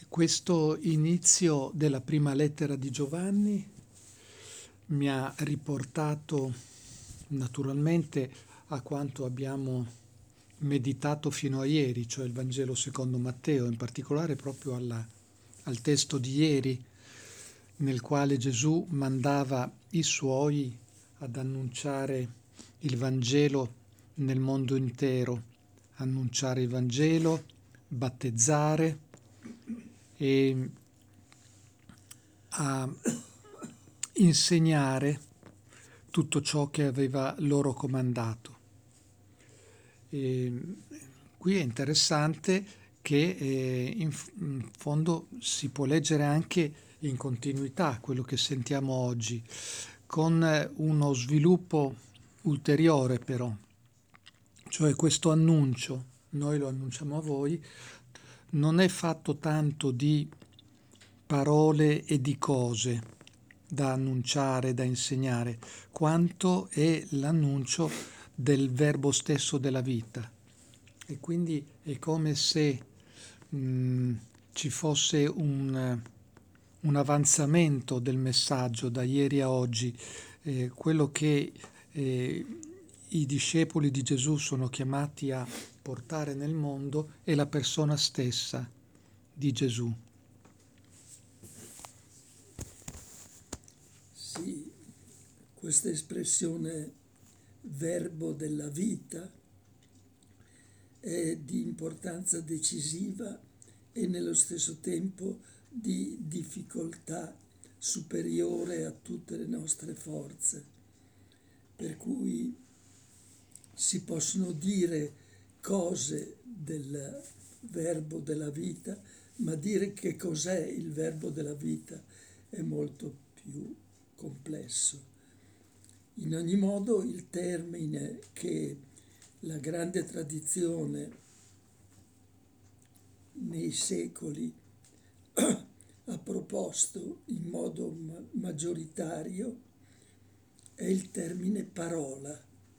Questo inizio della prima lettera di Giovanni mi ha riportato naturalmente a quanto abbiamo meditato fino a ieri, cioè il Vangelo secondo Matteo, in particolare proprio al testo di ieri, nel quale Gesù mandava i suoi ad annunciare il Vangelo nel mondo intero, annunciare il Vangelo, battezzare e a insegnare tutto ciò che aveva loro comandato. E qui è interessante che in fondo si può leggere anche in continuità quello che sentiamo oggi, con uno sviluppo ulteriore però, cioè questo annuncio, noi lo annunciamo a voi, non è fatto tanto di parole e di cose da annunciare, da insegnare, quanto è l'annuncio del verbo stesso della vita. E quindi è come se ci fosse un avanzamento del messaggio da ieri a oggi, quello che i discepoli di Gesù sono chiamati a portare nel mondo è la persona stessa di Gesù. Sì, questa espressione verbo della vita è di importanza decisiva e nello stesso tempo di difficoltà superiore a tutte le nostre forze. Per cui si possono dire cose del verbo della vita, ma dire che cos'è il verbo della vita è molto più complesso. In ogni modo, il termine che la grande tradizione nei secoli ha proposto in modo maggioritario è il termine parola,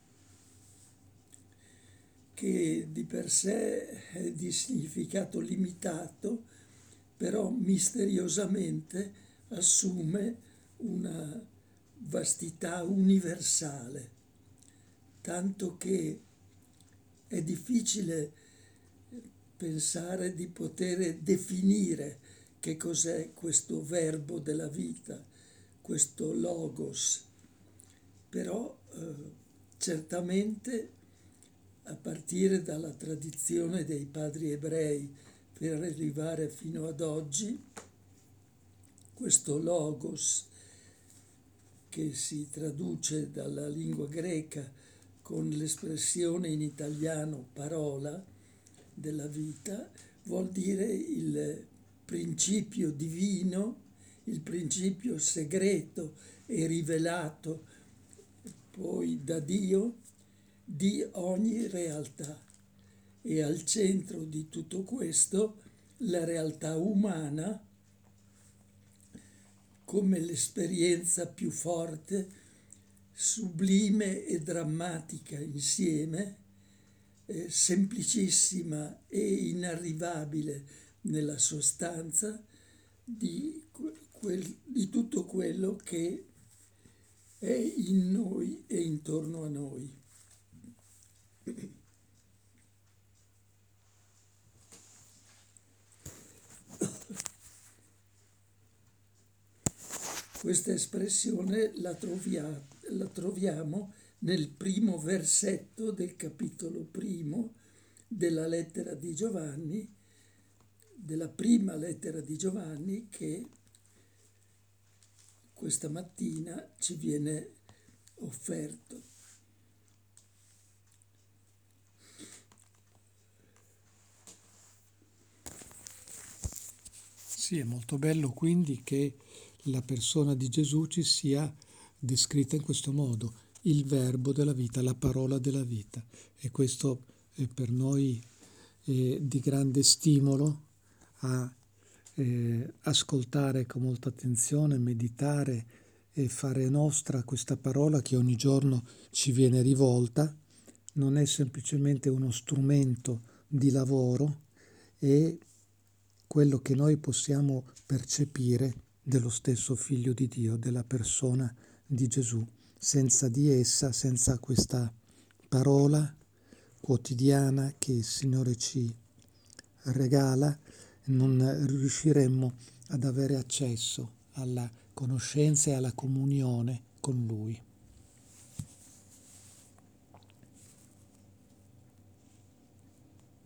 che di per sé è di significato limitato, però misteriosamente assume una vastità universale, tanto che è difficile pensare di poter definire che cos'è questo verbo della vita, questo logos, però certamente a partire dalla tradizione dei padri ebrei per arrivare fino ad oggi, questo logos che si traduce dalla lingua greca con l'espressione in italiano parola della vita, vuol dire il principio divino, il principio segreto e rivelato poi da Dio di ogni realtà. E al centro di tutto questo la realtà umana come l'esperienza più forte, sublime e drammatica insieme, semplicissima e inarrivabile nella sostanza di tutto quello che è in noi e intorno a noi. Questa espressione la troviamo nel primo versetto del capitolo primo della lettera di Giovanni, della prima lettera di Giovanni che questa mattina ci viene offerto. Sì, è molto bello quindi che la persona di Gesù ci sia descritta in questo modo, il verbo della vita, la parola della vita. E questo è per noi di grande stimolo a ascoltare con molta attenzione, meditare e fare nostra questa parola che ogni giorno ci viene rivolta. Non è semplicemente uno strumento di lavoro, è quello che noi possiamo percepire dello stesso Figlio di Dio, della persona di Gesù. Senza di essa, senza questa parola quotidiana che il Signore ci regala, non riusciremmo ad avere accesso alla conoscenza e alla comunione con Lui.